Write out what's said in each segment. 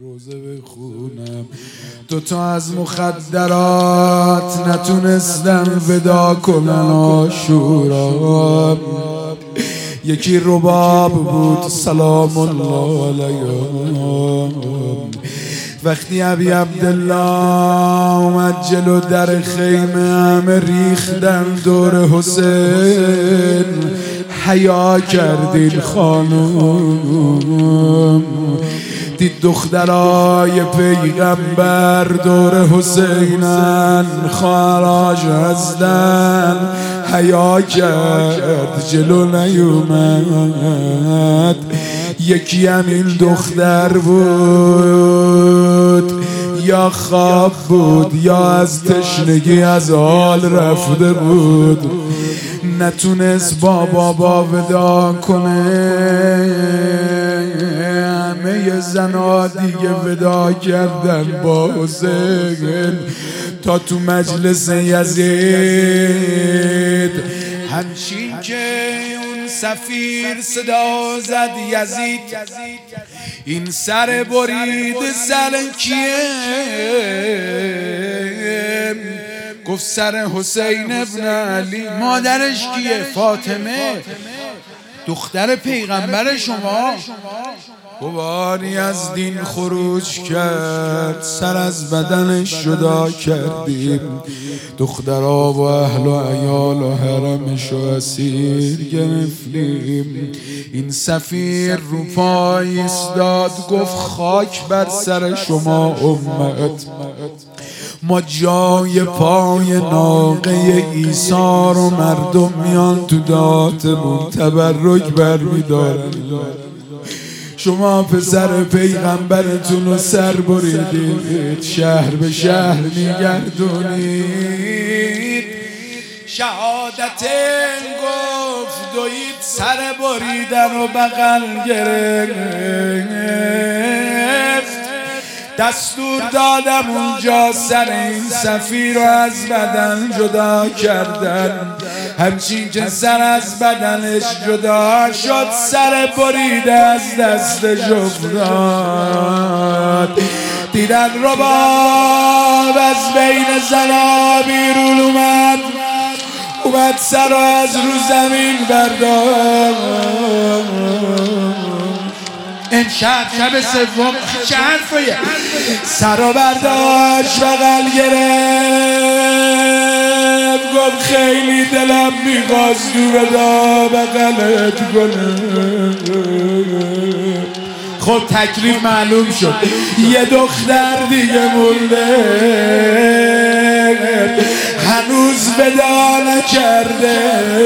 روزه بخونم. دوتا از مخدرات نتونستن ودا کنن عاشورا. یکی رباب بود سلام الله علیه. وقتی ابی عبدالله اومد جلو در خیمه همه ریختن دور حسین. حیا کردین خانم، دید دخترای پیغمبر دور حسینن خراج هستن. حیا کرد جلو نیومد. یکی همین دختر بود، یا خواب بود یا از تشنگی از حال رفته بود. نتونست با بابا ودا کنه. همه زنها دیگه ودا کردن با حسین تا تو مجلس یزید. همچین که اون سفیر صدا زد یزید، این سر برید سر کیه؟ گفت سر حسین ابن علی. مادرش کیه؟ فاطمه دختر پیغمبر شما. قوانی از دین خروج کرد، سر از بدنش جدا کردیم. دخترها و اهل و عیال و حرمش و اسیر گرفتیم. این سفیر رو پای ایستاد گفت خاک بر سر شما امت. ما جای پای ناقه عیسی رو مردم میان تو دعاتمون تبرک برمیدارن. شما پسر پیغمبرتون رو سر بریدید، شهر به شهر میگردونید. شهادتین گفت دوید سر بریدن و بغل گرفت. دستور دادم اونجا سر این سفیر رو از بدن جدا کردن. همچین که سر از بدنش جدا شد سر بریده از دستش افتاد. دیدن رباب از بین زنا بیرون اومد سر رو از رو زمین برداشت. این شب سوم چه حرفیه؟ سر رو برداشت بغل گرفت. گفت خیلی دلم میخواست تو ودا بغلت کنه. خب تکلیف معلوم شد. یه دختر دیگه مونده هنوز ودا نکرده.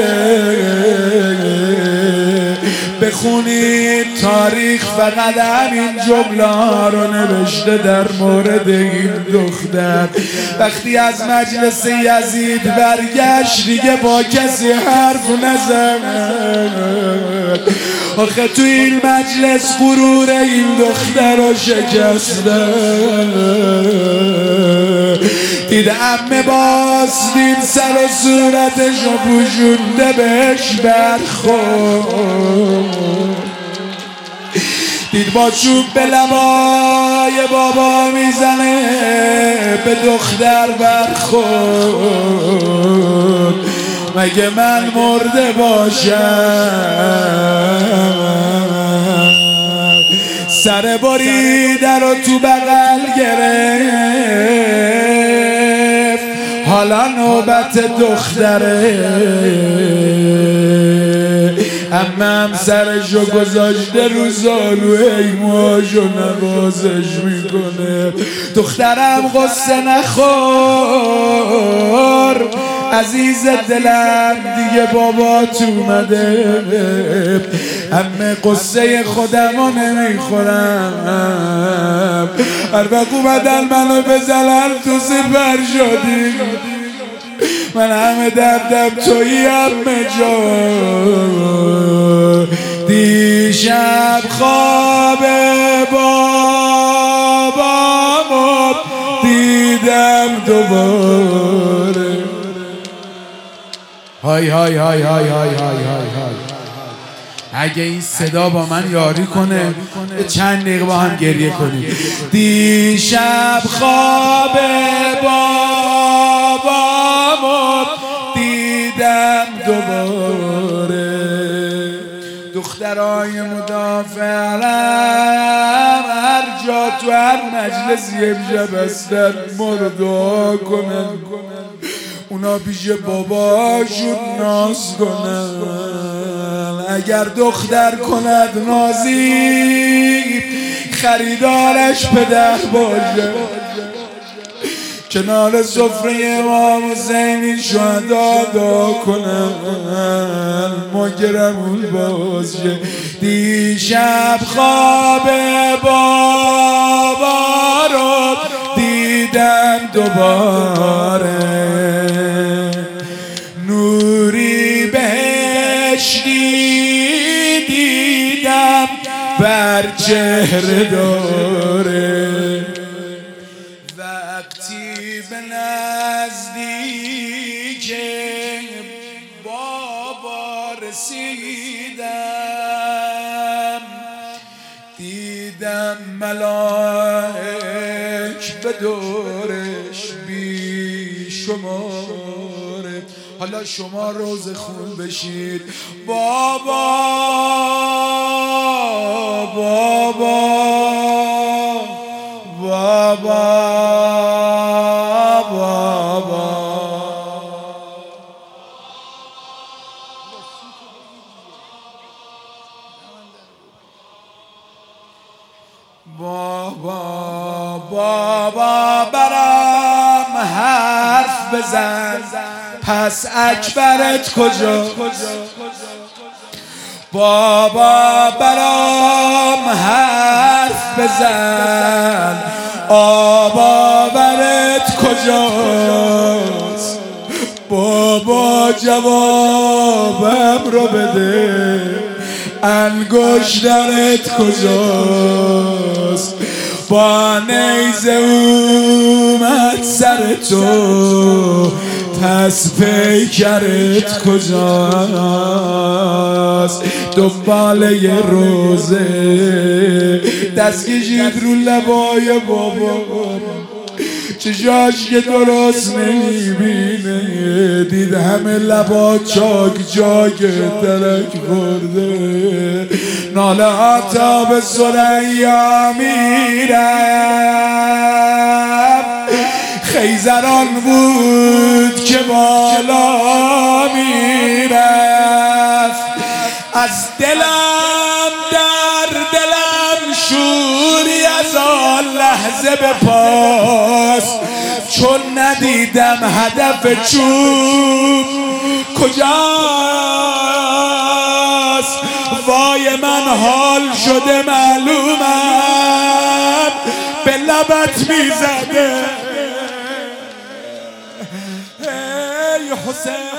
بخونید تاریخ فقط همین جمله ها رو نوشته در مورد این دختر. وقتی از مجلس یزید برگشت دیگه با کسی حرف نزد. آخه تو این مجلس غرور این دختر رو شکسته. دید عمه باز دید سر و صورتش رو پوشونده بهش برخورد. دید با چوب به لبای بابا میزنه به دختر برخورد. مگه من مرده باشم؟ سر بریده رو تو بغل گرفت. حالا نوبت دختره. عمم سرشو گذاشته رو زالوه ایماشو نوازش میکنه. دخترم غصه نخور عزیز دلم دیگه بابات اومده. همه قصه خودمو نمیخورم. هر وقت اومدن منو بزنن تو سپر شدی. من همه دردم تویی همه جا. دیشب خواب بابامو دیدم دوباره. های های های های های های های های. اگه این صدا با من یاری کنه چند دقیقه با هم گریه کنیم. دیشب خواب بابامو دیدم دوباره، دخترای مدافع هر جا تو هر مجلسی امشب هستن مردا کنن، اونا پیش باباشون ناز کنن. اگر دختر کند نازی خریدارش پدر باشه، کنار سفره امام حسین شهدا دعا کنن ما گرمون باشه. دیشب خواب بابا رو دیدم دوباره، نوری بهشتی دیدم بر چهره داره، وقتی به نزدیک بابا رسیدم دیدم ملائک به دورش بی شماره. حالا شما روز خون بشید بابا بابا بابا بابا بابا برام حرف بزن، پس اکبرت کجا؟ بابا برام حرف بزن، آباورت کجاست؟ بابا جوابم رو بده، انگشترت کجاست؟ با نیزه اومد سر تو، پس پیکرت کجاست؟ دنبال یه روزه دست کشید رو لبای بابا، چشاش که درست نمیبینه، دید همه لبا چاک چاک ترک برده، ناله ها تا به ثریا میرم، خیزران بود که بالا میرفت، از دلم در دلم شوری از آن لحظه به پاس، چون ندیدم هدف چوب کجاست. وای من حال شده معلومم به لبت میزده ای حسین.